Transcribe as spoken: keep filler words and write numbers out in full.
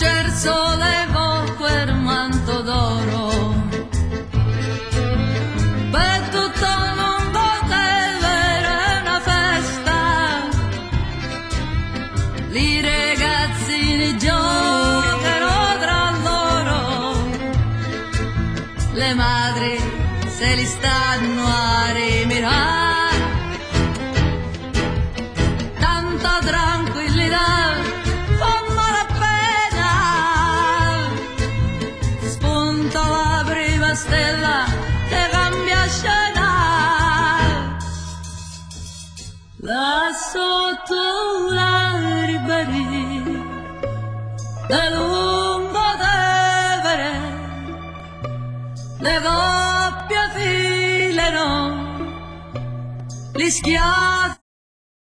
Scherzo levò quel manto d'oro per tutto il mondo era una festa, i ragazzini giocano tra loro, le madri se li stanno a rimirare, tanta tranquillità fa malapena, spunta la prima stella che cambia scena, là sotto la Ribéry del lungo Tevere le coppie filano gli schiaffi